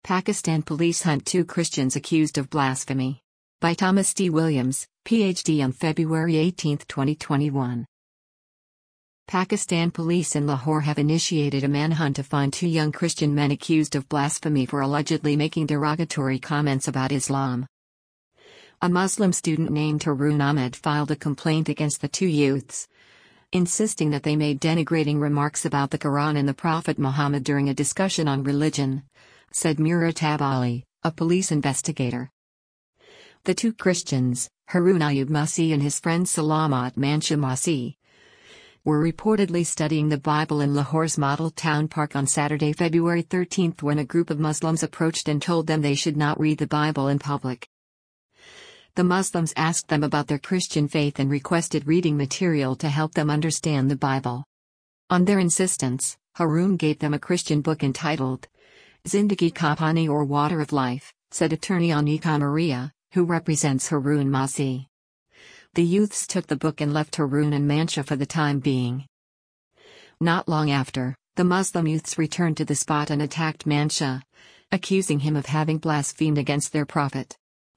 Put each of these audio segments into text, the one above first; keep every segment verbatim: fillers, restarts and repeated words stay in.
Pakistan police hunt two Christians accused of blasphemy. By Thomas D. Williams, P H D on February eighteenth, twenty twenty-one. Pakistan police in Lahore have initiated a manhunt to find two young Christian men accused of blasphemy for allegedly making derogatory comments about Islam. A Muslim student named Harun Ahmed filed a complaint against the two youths, insisting that they made denigrating remarks about the Quran and the Prophet Muhammad during a discussion on religion, said Muratab Ali, a police investigator. The two Christians, Harun Ayub Masih and his friend Salamat Mansha Masih, were reportedly studying the Bible in Lahore's Model Town Park on Saturday, February thirteenth, when a group of Muslims approached and told them they should not read the Bible in public. The Muslims asked them about their Christian faith and requested reading material to help them understand the Bible. On their insistence, Harun gave them a Christian book entitled Zindagi Ka Pani, or Water of Life, said attorney Anika Maria, who represents Harun Masih. The youths took the book and left Harun and Mansha for the time being. Not long after, the Muslim youths returned to the spot and attacked Mansha, accusing him of having blasphemed against their prophet.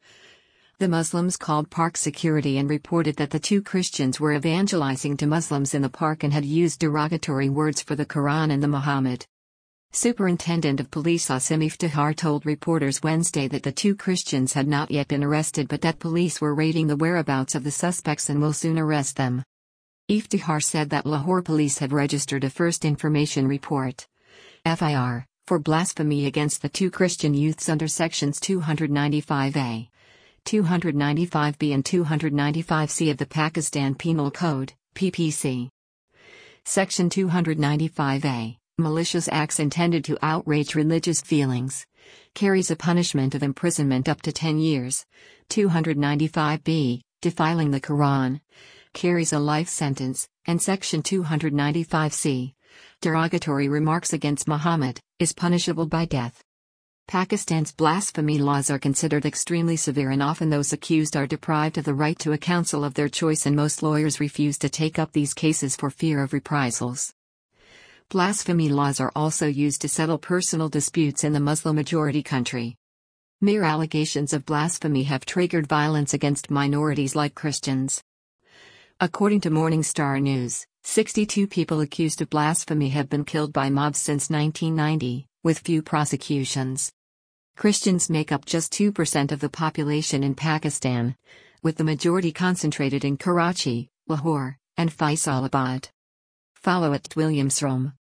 The Muslims called park security and reported that the two Christians were evangelizing to Muslims in the park and had used derogatory words for the Quran and the Muhammad. Superintendent of Police Asim Iftihar told reporters Wednesday that the two Christians had not yet been arrested but that police were raiding the whereabouts of the suspects and will soon arrest them. Iftihar said that Lahore police had registered a first information report F I R for blasphemy against the two Christian youths under sections two ninety-five A, two ninety-five B and two ninety-five C of the Pakistan Penal Code, P P C. Section two ninety-five A, malicious acts intended to outrage religious feelings, carries a punishment of imprisonment up to ten years. two ninety-five B, defiling the Quran, carries a life sentence, and Section two ninety-five C, derogatory remarks against Muhammad, is punishable by death. Pakistan's blasphemy laws are considered extremely severe and often those accused are deprived of the right to a counsel of their choice, and most lawyers refuse to take up these cases for fear of reprisals. Blasphemy laws are also used to settle personal disputes in the Muslim-majority country. Mere allegations of blasphemy have triggered violence against minorities like Christians. According to Morning Star News, sixty-two people accused of blasphemy have been killed by mobs since nineteen ninety, with few prosecutions. Christians make up just two percent of the population in Pakistan, with the majority concentrated in Karachi, Lahore, and Faisalabad. Follow at Williamsrom.